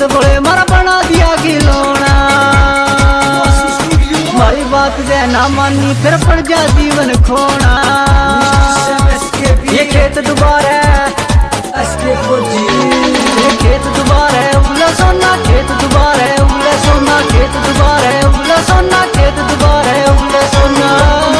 बोले मारा बना दिया खिलौना। मारी बात जे ना मानी फिर पड़ जा जीवन खोना। ये खेत दुबारा ये खेत दुबारा उगला सोना, खेत दुबारा उगला सोना, खेत दुबारा उगला सोना, खेत दुबारा उगला सोना।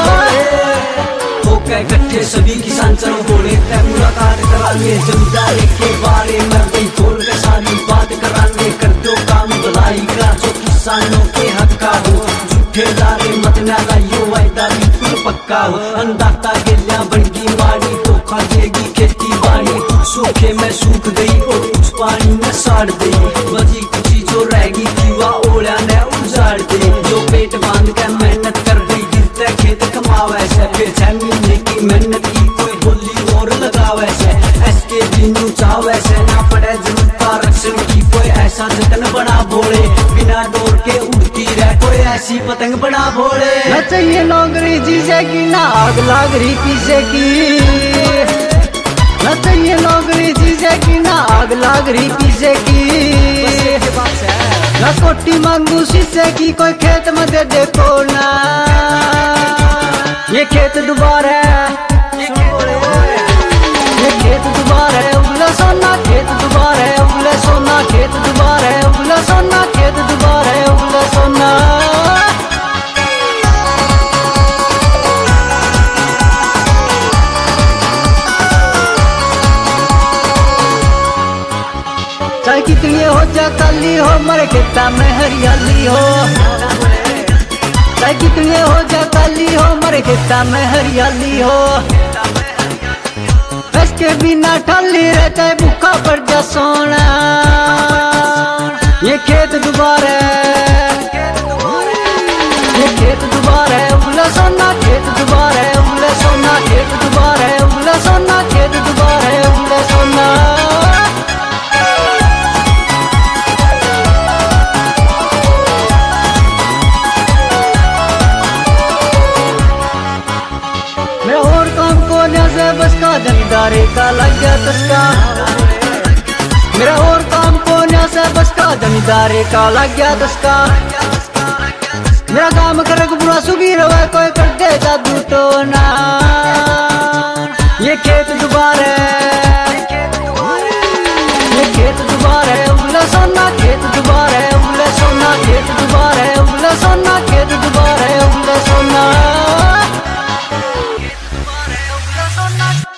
इकट्ठे सभी किसान चलो बोले तय मुलाकात कराने, जमींदारी के बारे में गई खोल के सारी बात कराने। कर दो काम भलाई का जो किसानों के हक का हो, झूठे लारे मत ना लाइयो वायदा बिल्कुल पक्का हो। अंदाता गेलिया बनगी मारी धोखा देगी खेती बाड़ी, सूखे में सूख गई और कुछ पानी में साड़ गई। बची कुछ जो रहेगी दीवा ओढ़ा ने उजाड़ दे, जो पेट बांध के मेहनत कर गई गिरते खेत कमावे से। फिर 6 महीने की मेहनत की कोई बोली और लगावे से, ऐसे बिनु चावे से ना पड़े जरूरत रक्षण की। कोई ऐसा जतन बना भोले बिना डोर के उड़ती रहे, कोई ऐसी पतंग बना भोले। न चाहिए नौकरी जीसे की ना आग लाग रही पीछे की, न चाहिए नौकरी जीसे की ना आग लाग रही पीछे की। न कोटी मांगू शीशे की कोई खेत में दे देखो ना। ये खेत दुबारा ये खेत दुबारा उगला सोना, खेत दुबारा उगला सोना, खेत दुबारा उगला सोना, खेत दुबारा उगला सोना। चाहे कितनी हो जा काली हो मरे खेता में हरियाली हो, चाहे कितनी हो जा काली हो मरे खेता में हरियाली हो। इसके बिना ठाली रहता है भूखा पड़ जा सोना। ये खेत दुबारा ये खेत दुबारा उगला सोना, खेत दुबारा उगला सोना, खेत दुबारा उगला सोना, खेत दुबारा उगला सोना। मेरा और काम कोने से बस का जमींदारी का लग गया तस्का। मेरा और काम कोने से बस का जमींदारी का लग गया तस्का। मेरा काम कर बुरा सुबी रवा कोई कर दे जादू तो ना। ये खेत दुबारा ये खेत दुबारा उगला सोना, खेत दुबारा उगला सोना, खेत दुबारा उगला सोना, खेत दुबारा उगला सोना।